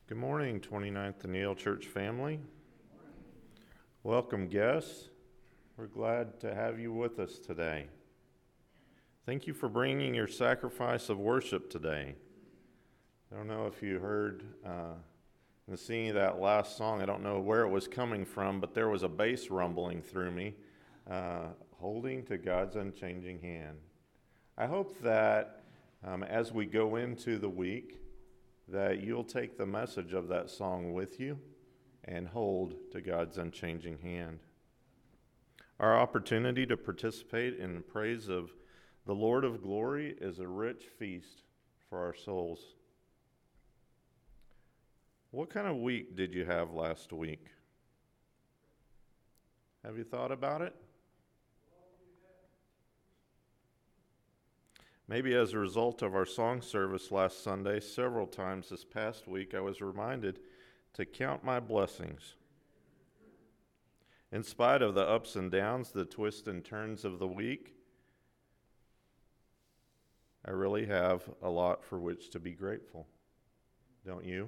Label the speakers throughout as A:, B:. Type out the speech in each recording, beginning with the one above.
A: Good morning, 29th Neal Church family. Welcome, guests. We're glad to have you with us today. Thank you for bringing your sacrifice of worship today. I don't know if you heard the singing of that last song. I don't know where it was coming from, but there was a bass rumbling through me, holding to God's unchanging hand. I hope that as we go into the week, that you'll take the message of that song with you and hold to God's unchanging hand. Our opportunity to participate in the praise of the Lord of glory is a rich feast for our souls. What kind of week did you have last week? Have you thought about it? Maybe as a result of our song service last Sunday, several times this past week, I was reminded to count my blessings. In spite of the ups and downs, the twists and turns of the week, I really have a lot for which to be grateful. Don't you?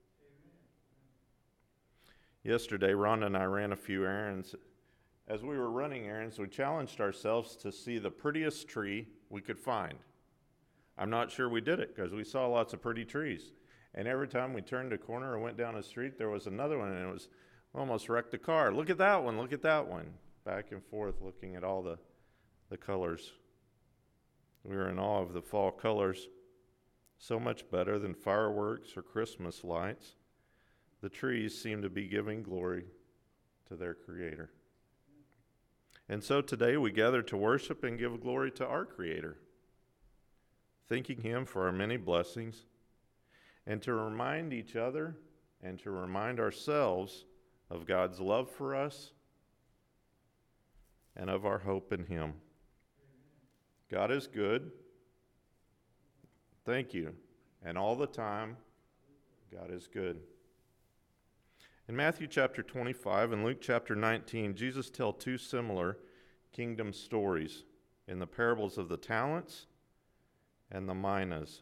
A: Yesterday, Rhonda and I ran a few errands. As we were running errands, we challenged ourselves to see the prettiest tree we could find. I'm not sure we did it because we saw lots of pretty trees. And every time we turned a corner or went down a street, there was another one, and it was almost wrecked the car. Look at that one, look at that one. Back and forth looking at all the colors. We were in awe of the fall colors. So much better than fireworks or Christmas lights. The trees seem to be giving glory to their Creator. And so today we gather to worship and give glory to our Creator, thanking Him for our many blessings, and to remind each other and to remind ourselves of God's love for us and of our hope in Him. God is good. Thank you. And all the time, God is good. In Matthew chapter 25 and Luke chapter 19, Jesus tells two similar kingdom stories in the parables of the talents and the minas.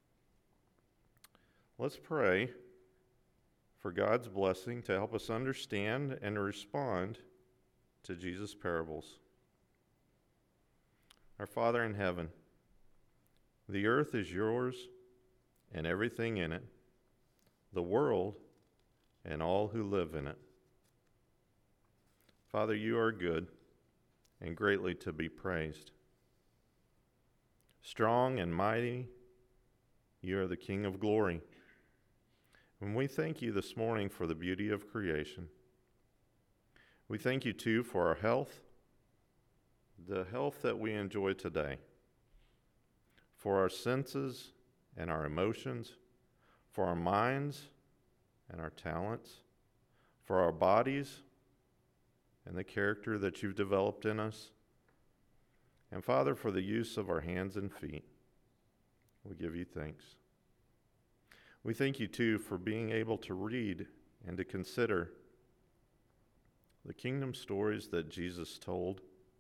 A: Let's pray for God's blessing to help us understand and respond to Jesus' parables. Our Father in heaven, the earth is yours and everything in it, the world and all who live in it. Father, you are good and greatly to be praised. Strong and mighty, you are the King of glory. And we thank you this morning for the beauty of creation. We thank you, too, for our health, the health that we enjoy today, for our senses and our emotions, for our minds and our talents, for our bodies and the character that you've developed in us. And Father, for the use of our hands and feet, we give you thanks. We thank you, too, for being able to read and to consider the kingdom stories that Jesus told.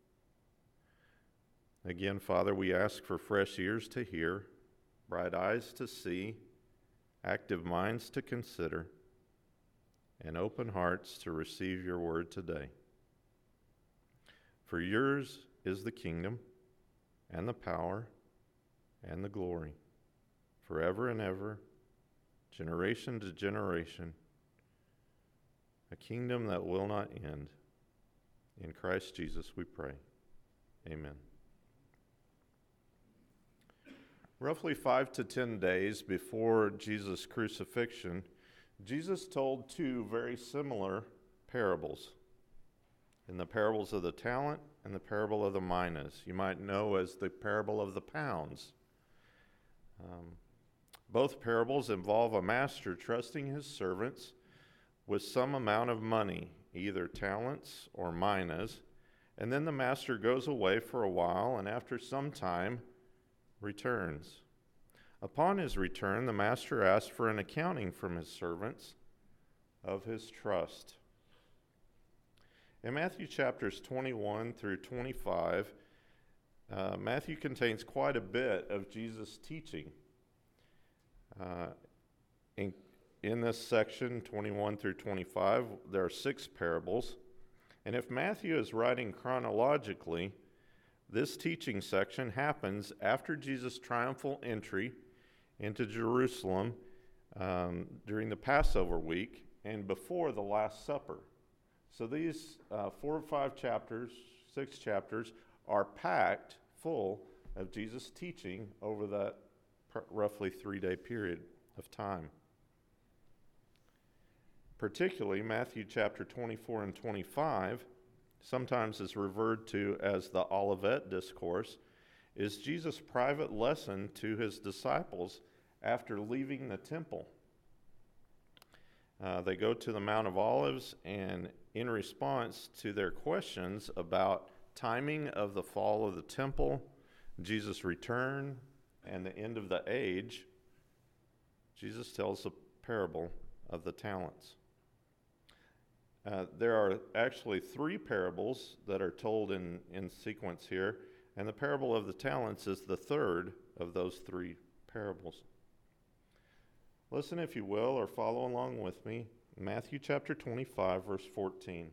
A: Again, Father, we ask for fresh ears to hear, bright eyes to see, active minds to consider, and open hearts to receive your word today. For yours is the kingdom and the power and the glory forever and ever, generation to generation, a kingdom that will not end. In Christ Jesus we pray. Amen. Roughly 5 to 10 days before Jesus' crucifixion, Jesus told two very similar parables. In the parables of the talent and the parable of the minas, you might know as the parable of the pounds. Both parables involve a master trusting his servants with some amount of money, either talents or minas, and then the master goes away for a while and after some time returns. Upon his return, the master asks for an accounting from his servants of his trust. In Matthew chapters 21 through 25, Matthew contains quite a bit of Jesus' teaching. in this section, 21 through 25, there are 6 parables. And if Matthew is writing chronologically, this teaching section happens after Jesus' triumphal entry into Jerusalem during the Passover week and before the Last Supper. So these 4 or 5 chapters, 6 chapters, are packed full of Jesus' teaching over that roughly 3-day period of time. Particularly Matthew chapter 24 and 25, sometimes is referred to as the Olivet Discourse, is Jesus' private lesson to his disciples after leaving the temple. They go to the Mount of Olives, and in response to their questions about timing of the fall of the temple, Jesus' return, and the end of the age, Jesus tells a parable of the talents. There are actually 3 parables that are told in sequence here, and the parable of the talents is the third of those 3 parables. Listen, if you will, or follow along with me. Matthew chapter 25, verse 14.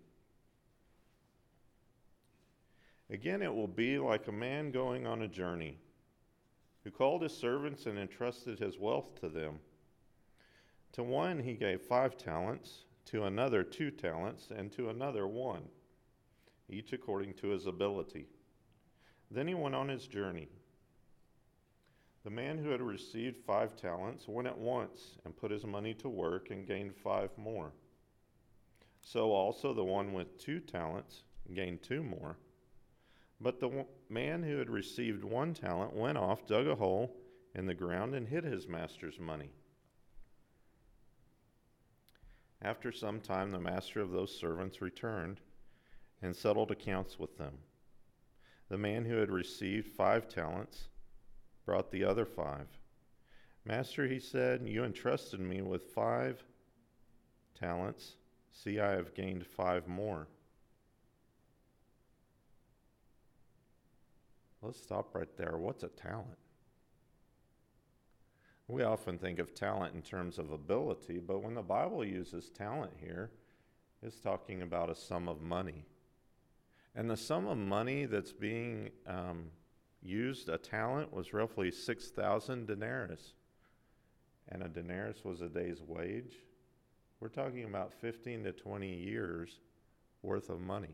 A: Again, it will be like a man going on a journey, who called his servants and entrusted his wealth to them. To one he gave 5 talents, to another 2 talents, and to another 1, each according to his ability. Then he went on his journey. The man who had received 5 talents went at once and put his money to work and gained 5 more. So also the one with 2 talents gained 2 more. But the man who had received 1 talent went off, dug a hole in the ground, and hid his master's money. After some time, the master of those servants returned and settled accounts with them. The man who had received 5 talents brought the other 5. Master, he said, you entrusted me with 5 talents. See, I have gained 5 more. Let's stop right there. What's a talent? We often think of talent in terms of ability, but when the Bible uses talent here, it's talking about a sum of money. And the sum of money that's being used, a talent, was roughly 6,000 denarius. And a denarius was a day's wage. We're talking about 15 to 20 years worth of money.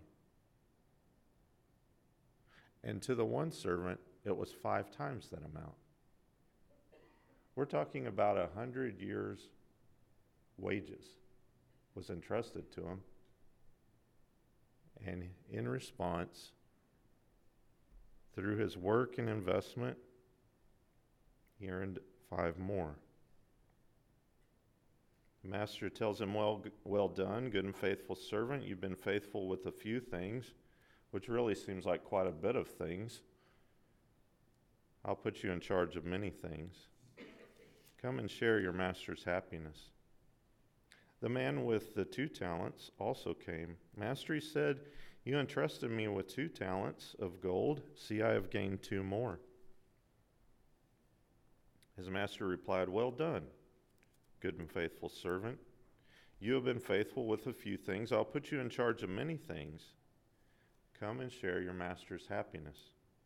A: And to the one servant, it was 5 times that amount. We're talking about 100 years' wages was entrusted to him. And in response, through his work and investment, he earned 5 more. The master tells him, well done, good and faithful servant. You've been faithful with a few things, which really seems like quite a bit of things. I'll put you in charge of many things. Come and share your master's happiness. The man with the 2 talents also came. Master, he said, you entrusted me with 2 talents of gold. See, I have gained 2 more. His master replied, well done, good and faithful servant. You have been faithful with a few things. I'll put you in charge of many things. Come and share your master's happiness.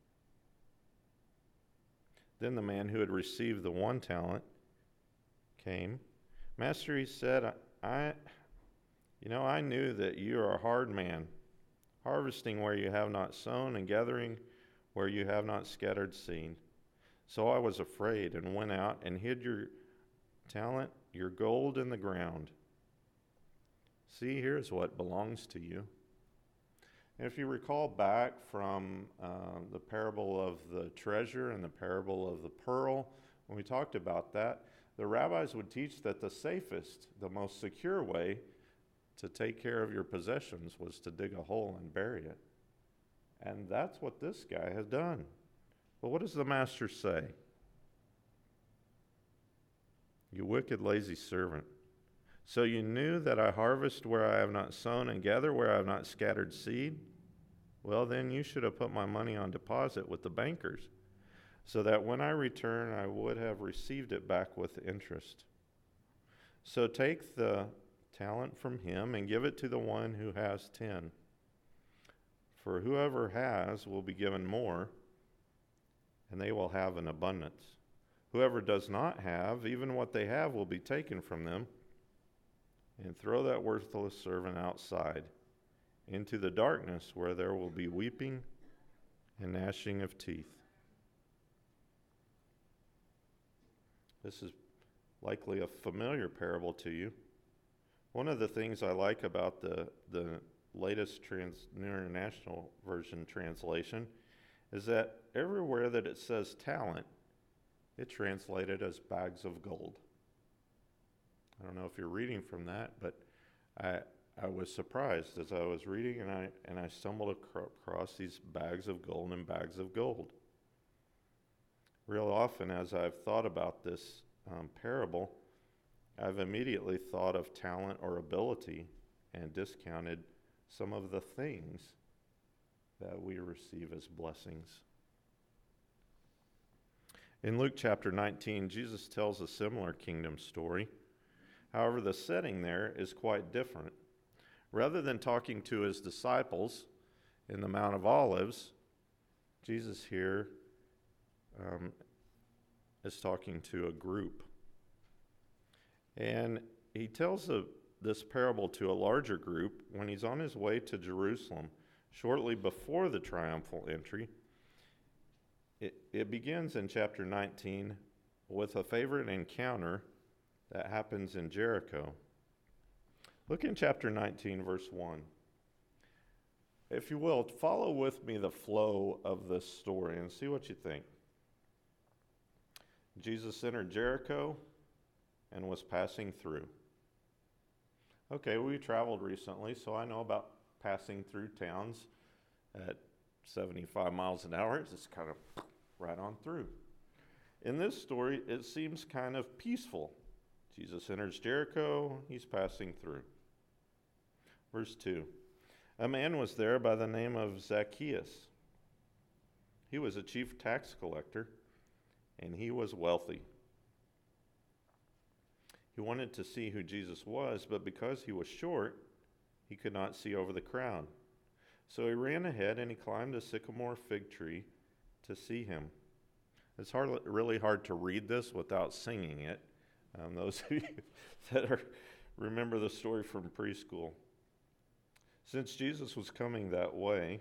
A: Then the man who had received the 1 talent came. Master, he said, I knew that you are a hard man, harvesting where you have not sown and gathering where you have not scattered seed. So I was afraid and went out and hid your talent, your gold in the ground. See, here's what belongs to you. And if you recall back from the parable of the treasure and the parable of the pearl, when we talked about that, the rabbis would teach that the safest, the most secure way to take care of your possessions was to dig a hole and bury it. And that's what this guy has done. But what does the master say? You wicked, lazy servant. So you knew that I harvest where I have not sown and gather where I have not scattered seed? Well, then you should have put my money on deposit with the bankers, so that when I return, I would have received it back with interest. So take the talent from him and give it to the one who has 10. For whoever has will be given more, and they will have an abundance. Whoever does not have, even what they have will be taken from them. And throw that worthless servant outside, into the darkness where there will be weeping and gnashing of teeth. This is likely a familiar parable to you. One of the things I like about the latest New International Version translation is that everywhere that it says talent, it's translated as bags of gold. I don't know if you're reading from that, but I was surprised as I was reading, and I stumbled across these bags of gold and bags of gold. Real often, as I've thought about this parable, I've immediately thought of talent or ability and discounted some of the things that we receive as blessings. In Luke chapter 19, Jesus tells a similar kingdom story. However, the setting there is quite different. Rather than talking to his disciples in the Mount of Olives, Jesus here is talking to a group. And he tells this parable to a larger group when he's on his way to Jerusalem, shortly before the triumphal entry. It begins in chapter 19 with a favorite encounter that happens in Jericho. Look in chapter 19, verse 1. If you will, follow with me the flow of this story and see what you think. Jesus entered Jericho and was passing through. Okay, we traveled recently, so I know about passing through towns at 75 miles an hour. It's kind of right on through. In this story, it seems kind of peaceful. Jesus enters Jericho, he's passing through. Verse 2, a man was there by the name of Zacchaeus. He was a chief tax collector, and he was wealthy. He wanted to see who Jesus was, but because he was short, he could not see over the crowd. So he ran ahead and he climbed a sycamore fig tree to see him. It's really hard to read this without singing it. Those of you that remember the story from preschool. Since Jesus was coming that way,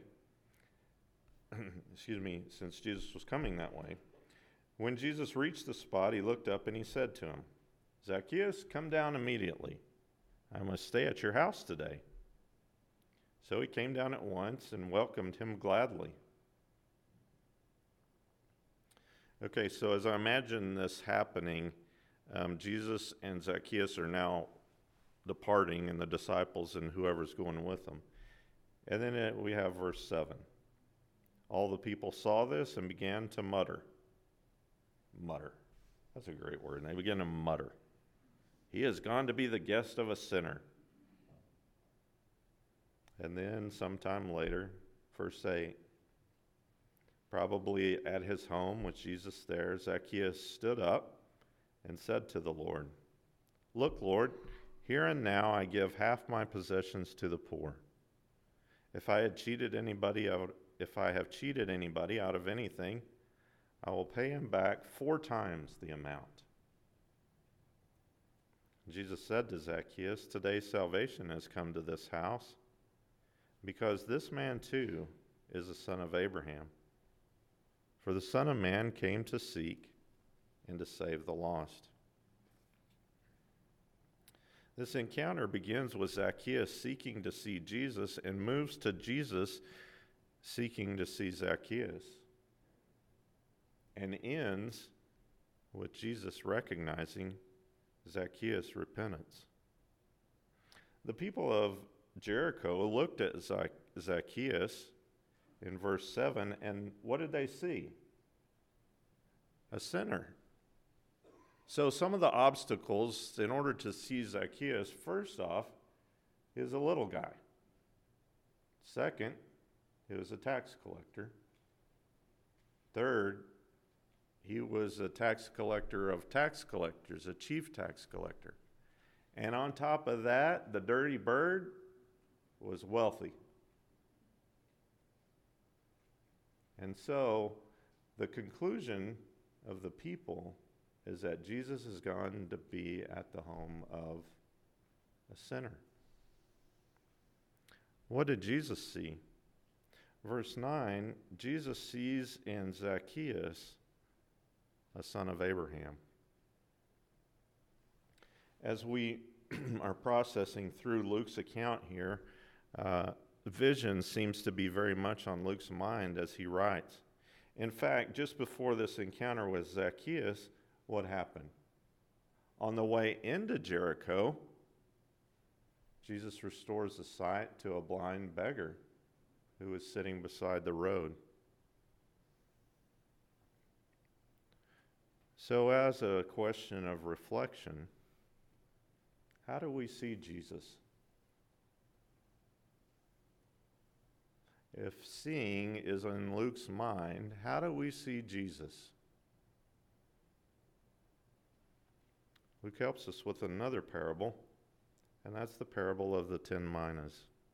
A: when Jesus reached the spot, he looked up and he said to him, Zacchaeus, come down immediately. I must stay at your house today. So he came down at once and welcomed him gladly. Okay, so as I imagine this happening, Jesus and Zacchaeus are now departing, and the disciples and whoever's going with them. And then we have verse 7. All the people saw this and began to mutter. Mutter. That's a great word. And they began to mutter. He has gone to be the guest of a sinner. And then sometime later, verse 8, probably at his home with Jesus there, Zacchaeus stood up and said to the Lord, Look, Lord, here and now I give half my possessions to the poor. If I have cheated anybody out of anything, I will pay him back 4 times the amount. Jesus said to Zacchaeus, Today salvation has come to this house, because this man too is a son of Abraham. For the Son of Man came to seek and to save the lost. This encounter begins with Zacchaeus seeking to see Jesus and moves to Jesus seeking to see Zacchaeus, and ends with Jesus recognizing Zacchaeus' repentance. The people of Jericho looked at Zacchaeus in verse 7, and what did they see? A sinner. So some of the obstacles in order to see Zacchaeus, first off, is a little guy. Second, he was a tax collector. Third, he was a tax collector of tax collectors, a chief tax collector. And on top of that, the dirty bird was wealthy. And so the conclusion of the people is that Jesus has gone to be at the home of a sinner. What did Jesus see? Verse 9, Jesus sees in Zacchaeus a son of Abraham. As we are processing through Luke's account here, vision seems to be very much on Luke's mind as he writes. In fact, just before this encounter with Zacchaeus, what happened? On the way into Jericho, Jesus restores the sight to a blind beggar who was sitting beside the road. So, as a question of reflection, how do we see Jesus? If seeing is in Luke's mind, how do we see Jesus? Luke helps us with another parable, and that's the parable of the 10 minas.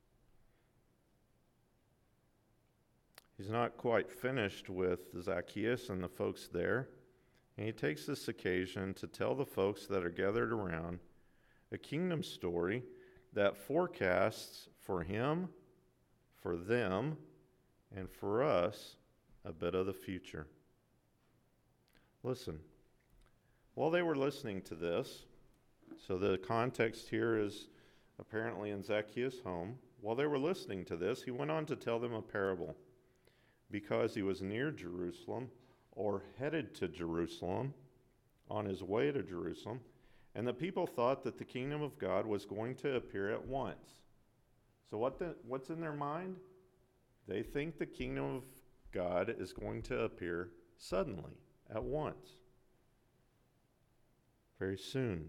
A: He's not quite finished with Zacchaeus and the folks there, and he takes this occasion to tell the folks that are gathered around a kingdom story that forecasts for him, for them, and for us a bit of the future. Listen, while they were listening to this, so the context here is apparently in Zacchaeus' home. While they were listening to this, he went on to tell them a parable because he was near Jerusalem or headed to Jerusalem on his way to Jerusalem. And the people thought that the kingdom of God was going to appear at once. So what's in their mind? They think the kingdom of God is going to appear suddenly, at once, very soon.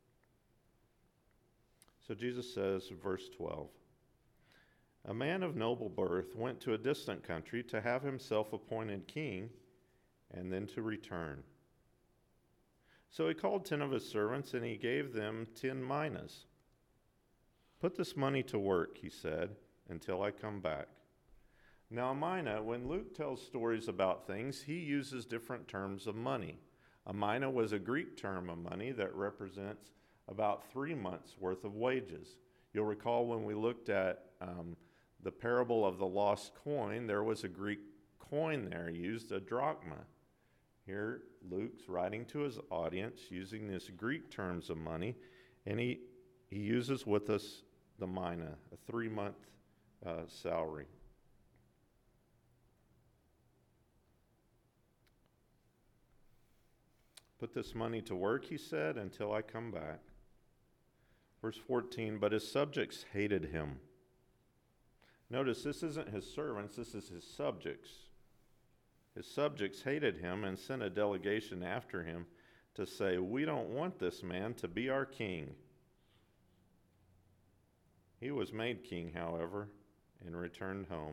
A: So Jesus says, verse 12, a man of noble birth went to a distant country to have himself appointed king and then to return. So he called 10 of his servants, and he gave them 10 minas. Put this money to work, he said, until I come back. Now, a mina, when Luke tells stories about things, he uses different terms of money. A mina was a Greek term of money that represents about 3 months' worth of wages. You'll recall when we looked at the parable of the lost coin, there was a Greek coin there used, a drachma. Here, Luke's writing to his audience using this Greek terms of money, and he uses with us the mina, a 3-month salary. Put this money to work, he said, until I come back. Verse 14, but his subjects hated him. Notice this isn't his servants, this is his subjects. His subjects hated him and sent a delegation after him to say, we don't want this man to be our king. He was made king, however, and returned home.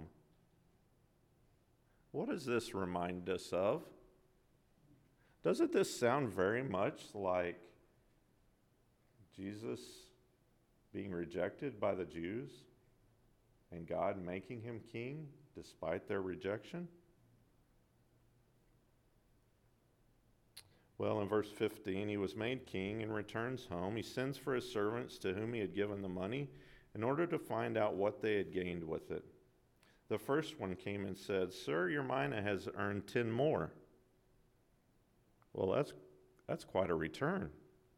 A: What does this remind us of? Doesn't this sound very much like Jesus being rejected by the Jews and God making him king despite their rejection? Well, in verse 15, he was made king and returns home. He sends for his servants to whom he had given the money in order to find out what they had gained with it. The first one came and said, Sir, your mina has earned 10 more. Well, that's quite a return.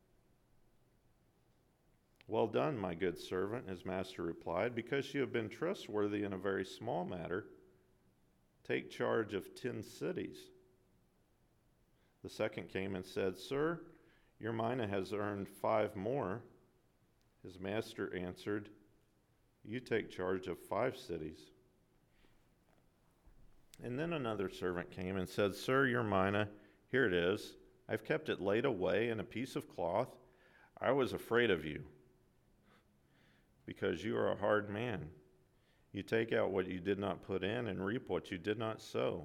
A: Well done, my good servant, his master replied. Because you have been trustworthy in a very small matter, take charge of 10 cities. The second came and said, Sir, your mina has earned 5 more. His master answered, You take charge of 5 cities. And then another servant came and said, Sir, your mina, here it is. I've kept it laid away in a piece of cloth. I was afraid of you, because you are a hard man. You take out what you did not put in and reap what you did not sow.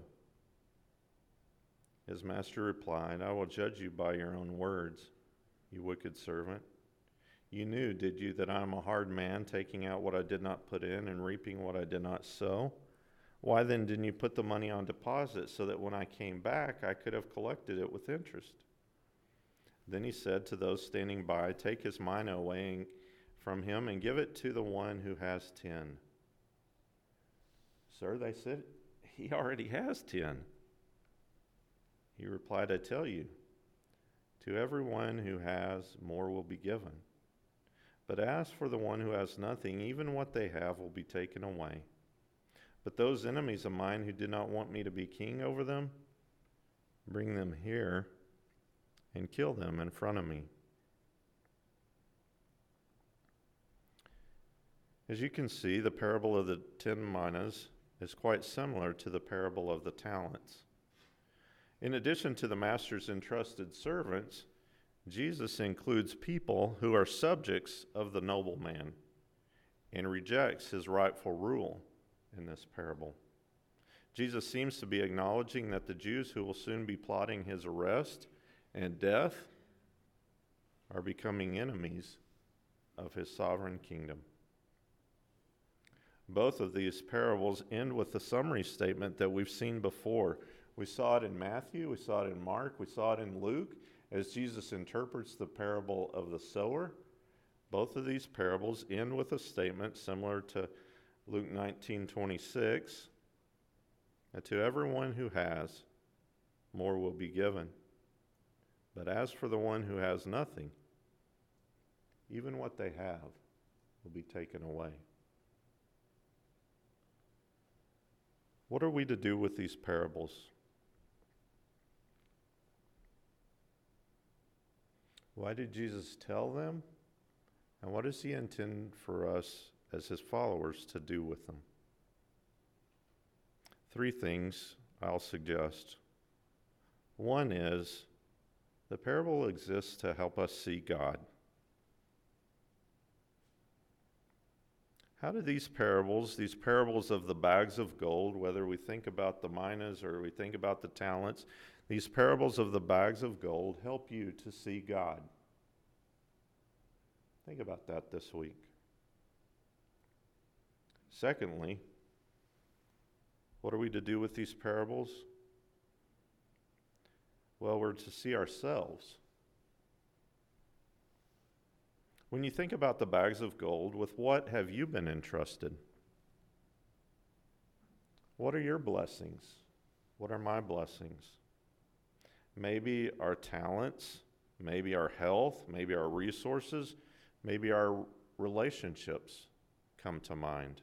A: His master replied, I will judge you by your own words, you wicked servant. You knew, did you, that I am a hard man, taking out what I did not put in and reaping what I did not sow? Why then didn't you put the money on deposit so that when I came back I could have collected it with interest?' Then he said to those standing by, 'Take his mina away from him and give it to the one who has 10. "Sir," they said, "he already has 10. He replied, "I tell you, to everyone who has, more will be given. But as for the one who has nothing, even what they have will be taken away. But those enemies of mine who did not want me to be king over them, bring them here and kill them in front of me." As you can see, the parable of the 10 minas is quite similar to the parable of the talents. In addition to the master's entrusted servants, Jesus includes people who are subjects of the nobleman and rejects his rightful rule in this parable. Jesus seems to be acknowledging that the Jews who will soon be plotting his arrest and death are becoming enemies of his sovereign kingdom. Both of these parables end with the summary statement that we've seen before. We saw it in Matthew, we saw it in Mark, we saw it in Luke, as Jesus interprets the parable of the sower. Both of these parables end with a statement similar to Luke 19:26, that to everyone who has, more will be given. But as for the one who has nothing, even what they have will be taken away. What are we to do with these parables? Why did Jesus tell them? And what does he intend for us as his followers to do with them? 3 things I'll suggest. One is, the parable exists to help us see God. How do these parables of the bags of gold, whether we think about the minas or we think about the talents, these parables of the bags of gold help you to see God? Think about that this week. Secondly, what are we to do with these parables? Well, we're to see ourselves. When you think about the bags of gold, with what have you been entrusted? What are your blessings? What are my blessings? Maybe our talents, maybe our health, maybe our resources, maybe our relationships come to mind.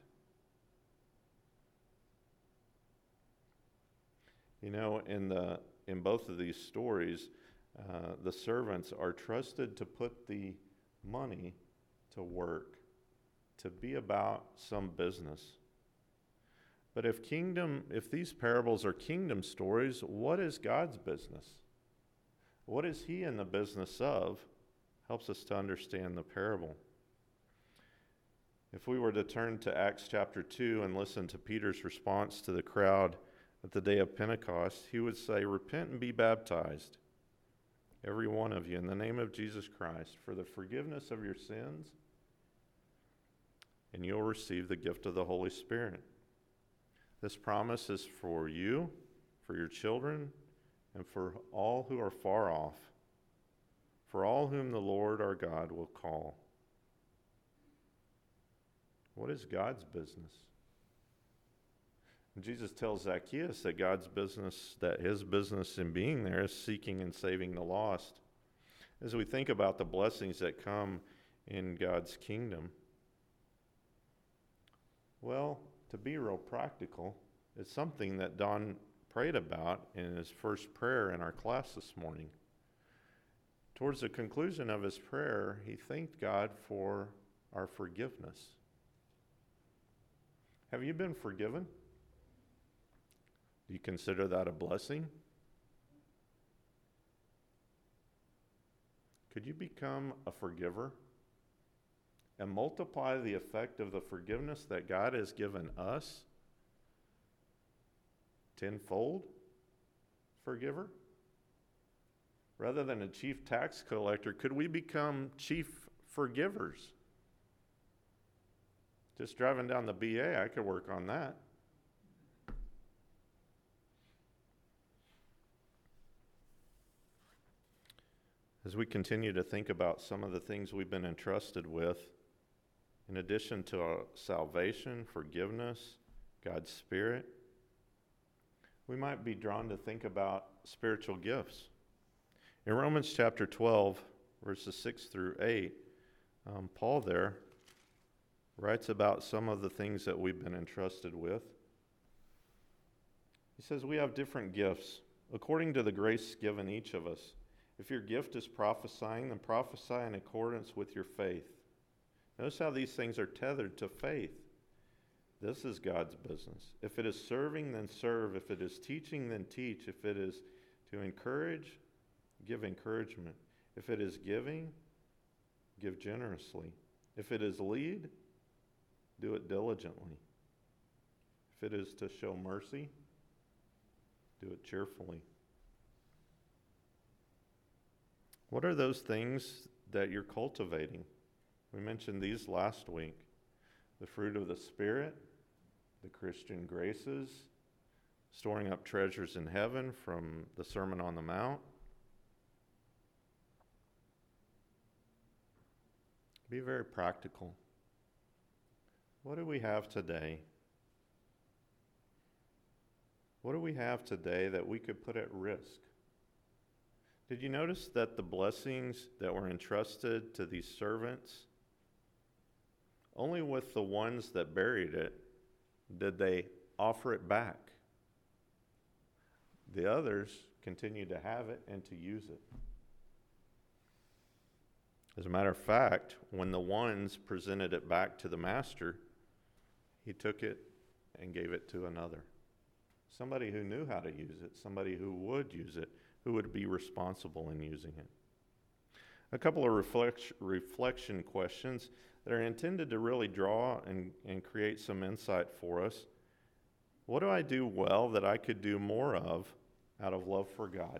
A: You know, in both of these stories, the servants are trusted to put the money to work, to be about some business. But if these parables are kingdom stories, what is God's business? What is he in the business of? Helps us to understand the parable. If we were to turn to Acts chapter 2 and listen to Peter's response to the crowd at the day of Pentecost, he would say, "Repent and be baptized, every one of you, in the name of Jesus Christ, for the forgiveness of your sins, and you'll receive the gift of the Holy Spirit." This promise is for you, for your children, and for all who are far off, for all whom the Lord our God will call. What is God's business? Jesus tells Zacchaeus that his business in being there is seeking and saving the lost. As we think about the blessings that come in God's kingdom, well, to be real practical, it's something that Don prayed about in his first prayer in our class this morning. Towards the conclusion of his prayer, he thanked God for our forgiveness. Have you been forgiven? Do you consider that a blessing? Could you become a forgiver and multiply the effect of the forgiveness that God has given us tenfold? Forgiver? Rather than a chief tax collector, could we become chief forgivers. Just driving down the BA, I could work on that. As we continue to think about some of the things we've been entrusted with, in addition to our salvation, forgiveness, God's Spirit, we might be drawn to think about spiritual gifts. In Romans chapter 12, verses 6 through 8, Paul there writes about some of the things that we've been entrusted with. He says, we have different gifts according to the grace given each of us. If your gift is prophesying, then prophesy in accordance with your faith. Notice how these things are tethered to faith. This is God's business. If it is serving, then serve. If it is teaching, then teach. If it is to encourage, give encouragement. If it is giving, give generously. If it is lead, do it diligently. If it is to show mercy, do it cheerfully. What are those things that you're cultivating? We mentioned these last week. The fruit of the Spirit, the Christian graces, storing up treasures in heaven from the Sermon on the Mount. Be very practical. What do we have today? What do we have today that we could put at risk? Did you notice that the blessings that were entrusted to these servants, only with the ones that buried it did they offer it back? The others continued to have it and to use it. As a matter of fact, when the ones presented it back to the master, he took it and gave it to another. Somebody who knew how to use it, somebody who would use it, who would be responsible in using it. A couple of reflection questions that are intended to really draw and create some insight for us. What do I do well that I could do more of out of love for God?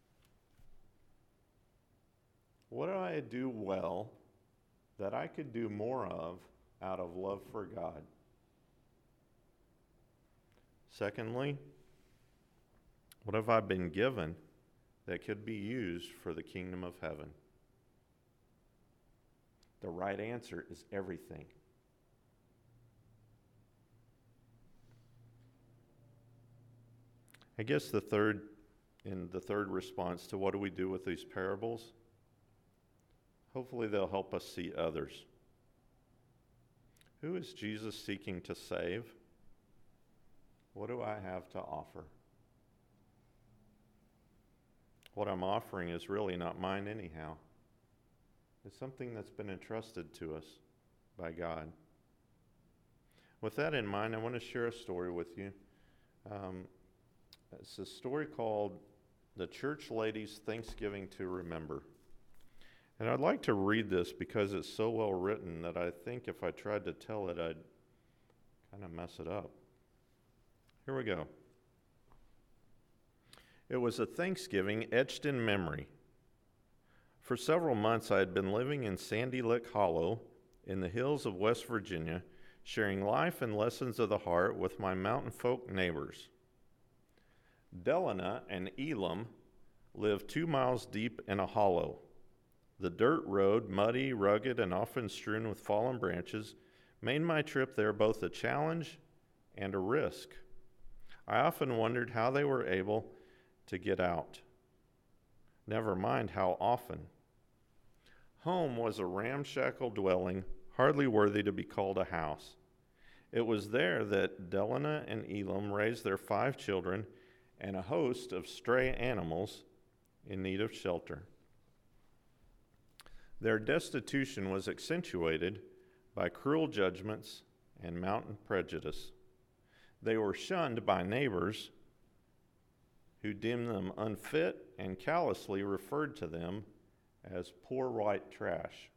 A: What do I do well that I could do more of out of love for God? Secondly, what have I been given that could be used for the kingdom of heaven? The right answer is everything. I guess the third response to what do we do with these parables, hopefully they'll help us see others. Who is Jesus seeking to save? What do I have to offer? What I'm offering is really not mine anyhow. It's something that's been entrusted to us by God. With that in mind, I want to share a story with you. It's a story called The Church Ladies' Thanksgiving to Remember. And I'd like to read this because it's so well written that I think if I tried to tell it, I'd kind of mess it up. Here we go. It was a Thanksgiving etched in memory. For several months, I had been living in Sandy Lick Hollow in the hills of West Virginia, sharing life and lessons of the heart with my mountain folk neighbors. Delana and Elam lived 2 miles deep in a hollow. The dirt road, muddy, rugged, and often strewn with fallen branches, made my trip there both a challenge and a risk. I often wondered how they were able to get out. Never mind how often. Home was a ramshackle dwelling, hardly worthy to be called a house. It was there that Delana and Elam raised their 5 children and a host of stray animals in need of shelter. Their destitution was accentuated by cruel judgments and mountain prejudice. They were shunned by neighbors who deemed them unfit and callously referred to them as poor white trash.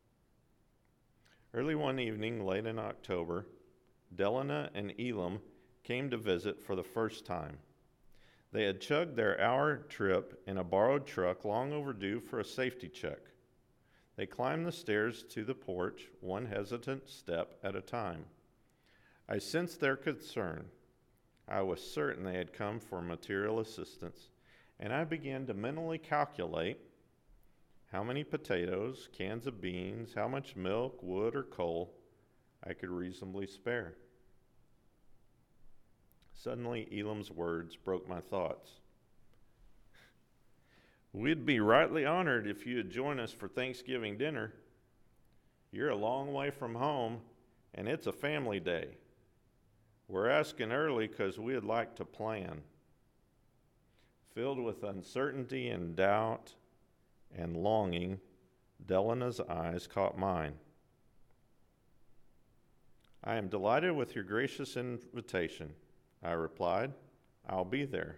A: Early one evening, late in October, Delana and Elam came to visit for the first time. They had chugged their hour trip in a borrowed truck long overdue for a safety check. They climbed the stairs to the porch, one hesitant step at a time. I sensed their concern. I was certain they had come for material assistance, and I began to mentally calculate how many potatoes, cans of beans, how much milk, wood, or coal I could reasonably spare. Suddenly, Elam's words broke my thoughts. We'd be rightly honored if you'd join us for Thanksgiving dinner. You're a long way from home, and it's a family day. We're asking early because we'd like to plan. Filled with uncertainty and doubt and longing, Delena's eyes caught mine. I am delighted with your gracious invitation, I replied. I'll be there.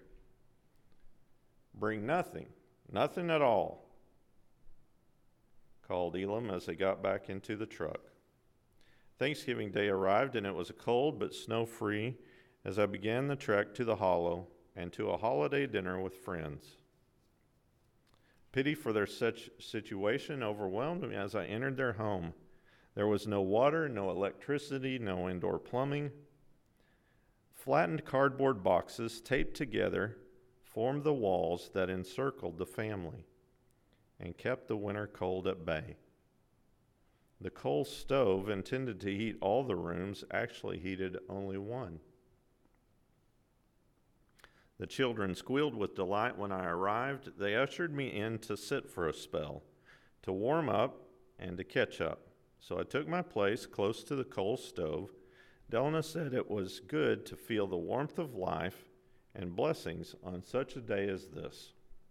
A: Bring nothing at all, called Elam as they got back into the truck. Thanksgiving Day arrived, and it was cold but snow-free as I began the trek to the hollow and to a holiday dinner with friends. Pity for their such situation overwhelmed me as I entered their home. There was no water, no electricity, no indoor plumbing. Flattened cardboard boxes taped together formed the walls that encircled the family and kept the winter cold at bay. The coal stove, intended to heat all the rooms, actually heated only one. The children squealed with delight when I arrived. They ushered me in to sit for a spell, to warm up, and to catch up. So I took my place close to the coal stove. Delana said it was good to feel the warmth of life and blessings on such a day as this.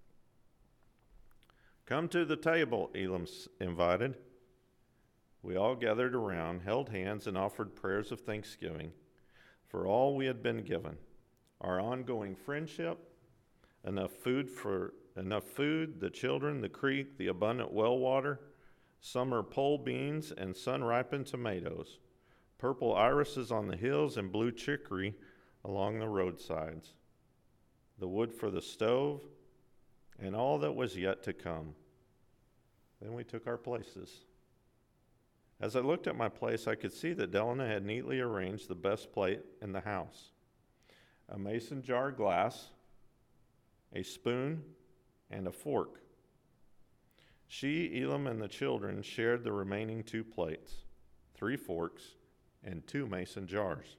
A: Come to the table, Elam invited. We all gathered around, held hands, and offered prayers of thanksgiving for all we had been given, our ongoing friendship, enough food, the children, the creek, the abundant well water, summer pole beans and sun-ripened tomatoes, purple irises on the hills and blue chicory along the roadsides, the wood for the stove, and all that was yet to come. Then we took our places. As I looked at my place, I could see that Delana had neatly arranged the best plate in the house: a mason jar glass, a spoon, and a fork. She, Elam, and the children shared the remaining 2 plates, 3 forks, and 2 mason jars.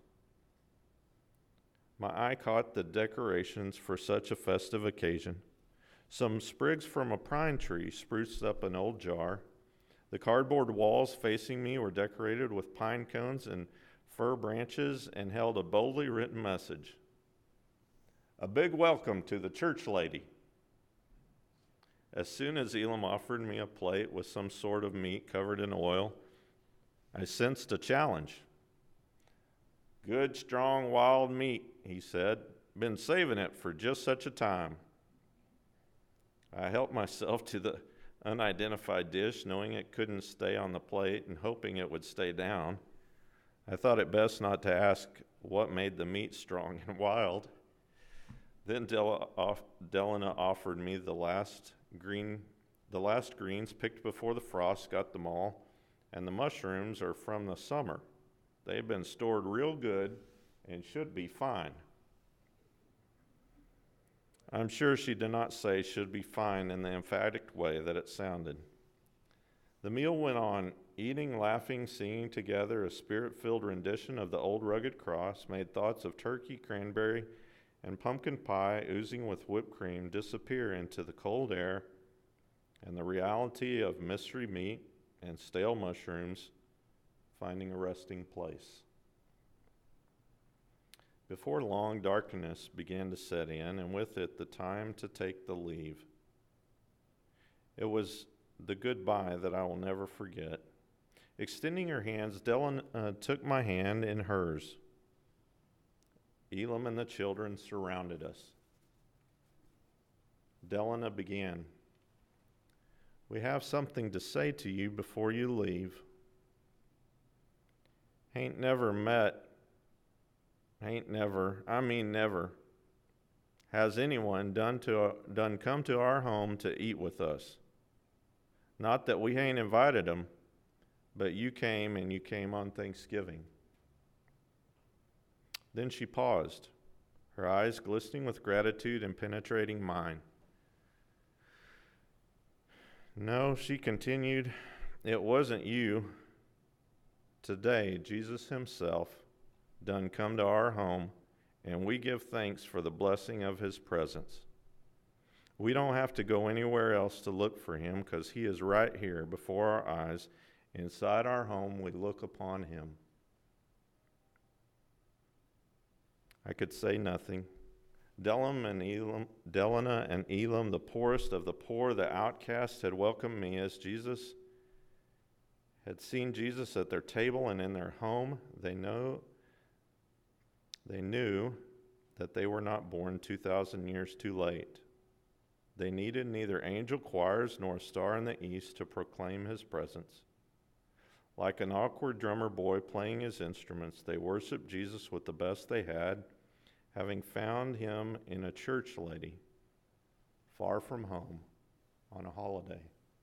A: My eye caught the decorations for such a festive occasion. Some sprigs from a pine tree spruced up an old jar. The cardboard walls facing me were decorated with pine cones and fir branches and held a boldly written message: a big welcome to the church lady. As soon as Elam offered me a plate with some sort of meat covered in oil, I sensed a challenge. Good, strong, wild meat, he said. Been saving it for just such a time. I helped myself to the unidentified dish, knowing it couldn't stay on the plate and hoping it would stay down. I thought it best not to ask what made the meat strong and wild. Then Delana offered me the last greens picked before the frost got them all, and the mushrooms are from the summer. They've been stored real good and should be fine. I'm sure she did not say should be fine in the emphatic way that it sounded. The meal went on, eating, laughing, singing together a spirit-filled rendition of the old rugged cross made thoughts of turkey, cranberry, and pumpkin pie oozing with whipped cream disappear into the cold air, and the reality of mystery meat and stale mushrooms finding a resting place. Before long, darkness began to set in, and with it the time to take the leave. It was the goodbye that I will never forget. Extending her hands, Delana took my hand in hers. Elam and the children surrounded us. Delana began, "We have something to say to you before you leave. Never has anyone done come to our home to eat with us. Not that we ain't invited them, but you came, and you came on Thanksgiving." Then she paused, her eyes glistening with gratitude and penetrating mine. "No," she continued, "it wasn't you. Today, Jesus himself done come to our home, and we give thanks for the blessing of his presence. We don't have to go anywhere else to look for him, because he is right here before our eyes. Inside our home, we look upon him." I could say nothing. Delana and Elam, the poorest of the poor, the outcasts, had welcomed me as Jesus had seen Jesus at their table and in their home. They knew that they were not born 2,000 years too late. They needed neither angel choirs nor a star in the east to proclaim his presence. Like an awkward drummer boy playing his instruments, they worshiped Jesus with the best they had, having found him in a church lady, far from home, on a holiday.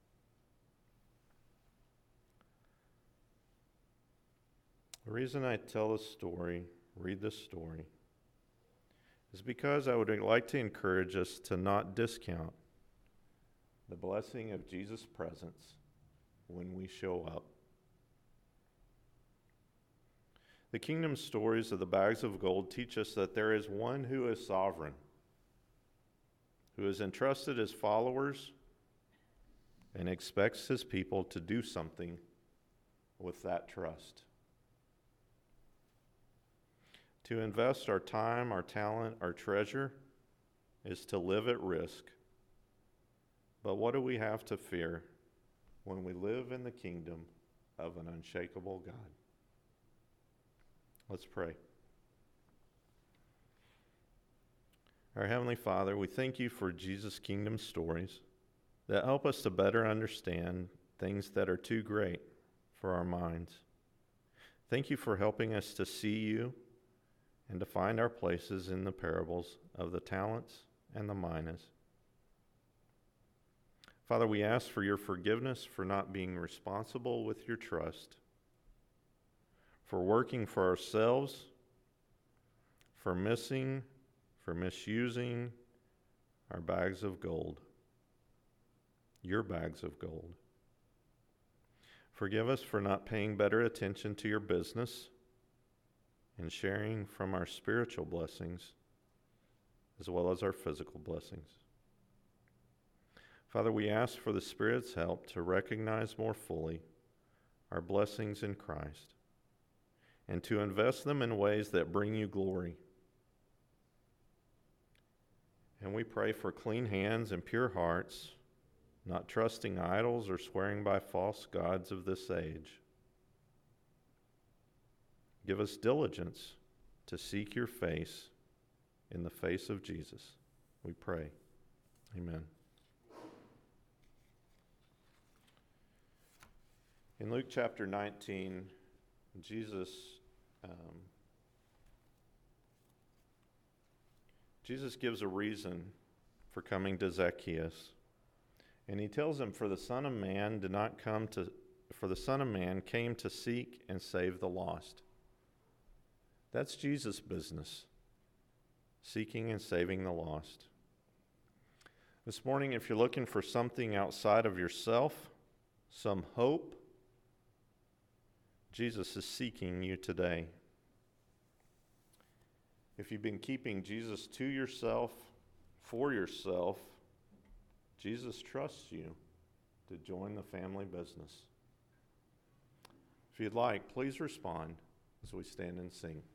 A: The reason I tell this story, read this story, is because I would like to encourage us to not discount the blessing of Jesus' presence when we show up. The kingdom stories of the bags of gold teach us that there is one who is sovereign, who has entrusted his followers and expects his people to do something with that trust. To invest our time, our talent, our treasure is to live at risk. But what do we have to fear when we live in the kingdom of an unshakable God? Let's pray. Our Heavenly Father, we thank you for Jesus' kingdom stories that help us to better understand things that are too great for our minds. Thank you for helping us to see you and to find our places in the parables of the talents and the minas. Father, we ask for your forgiveness for not being responsible with your trust, for working for ourselves, for misusing our bags of gold, your bags of gold. Forgive us for not paying better attention to your business and sharing from our spiritual blessings as well as our physical blessings. Father, we ask for the Spirit's help to recognize more fully our blessings in Christ and to invest them in ways that bring you glory. And we pray for clean hands and pure hearts, not trusting idols or swearing by false gods of this age. Give us diligence to seek your face in the face of Jesus. We pray. Amen. In Luke chapter 19, Jesus gives a reason for coming to Zacchaeus. And he tells him, for the Son of Man came to seek and save the lost. That's Jesus' business, seeking and saving the lost. This morning, if you're looking for something outside of yourself, some hope, Jesus is seeking you today. If you've been keeping Jesus to yourself, for yourself, Jesus trusts you to join the family business. If you'd like, please respond as we stand and sing.